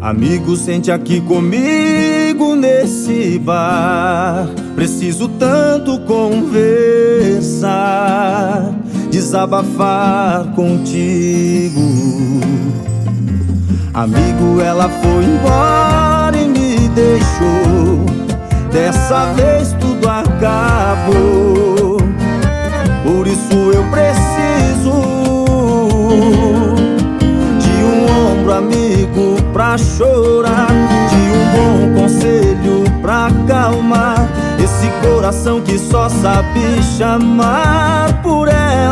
Amigo, sente aqui comigo nesse bar. Preciso tanto conversar, desabafar contigo. Amigo, ela foi embora e me deixou. Dessa vez tudo acabou. Por isso eu preciso de um ombro amigo pra chorar, de um bom conselho pra acalmar esse coração que só sabe chamar por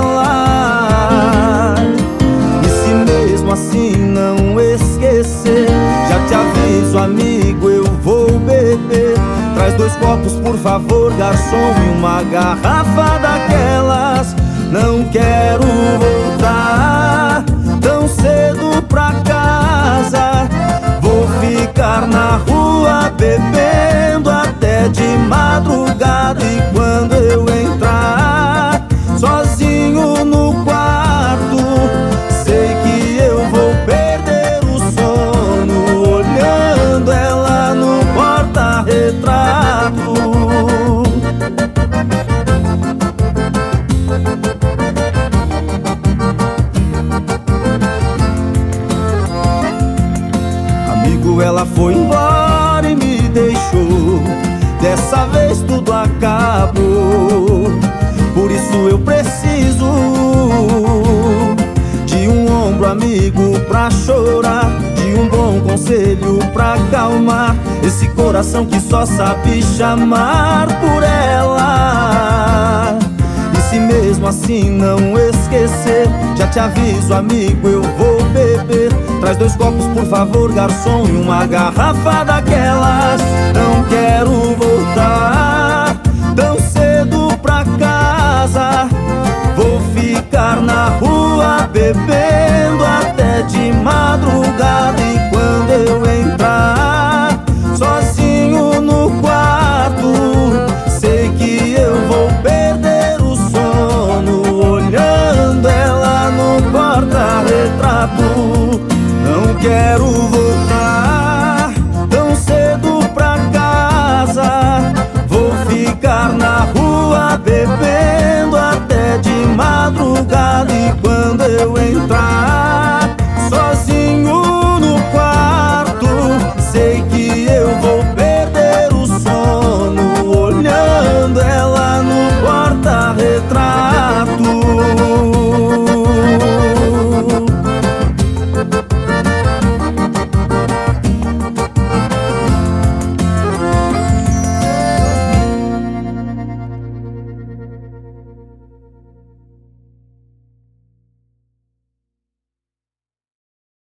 ela. E se mesmo assim não esquecer, já te aviso, amigo, eu vou beber. Traz 2 copos, por favor, garçom, e uma garrafa daquelas. Não quero voltar tão cedo pra casa. Vou ficar na rua bebendo até de madrugada. E quando eu entrar sozinho no quarto, sei que eu vou perder o sono olhando ela no porta-retrato. Amigo, ela foi embora e me deixou. Dessa vez tudo acabou. Por isso eu preciso de um ombro amigo pra chorar, de um bom conselho pra acalmar esse coração que só sabe chamar por ela. E se mesmo assim não esquecer, já te aviso, amigo, eu vou beber. Traz 2 copos, por favor, garçom, e uma garrafa daquelas. Não quero voltar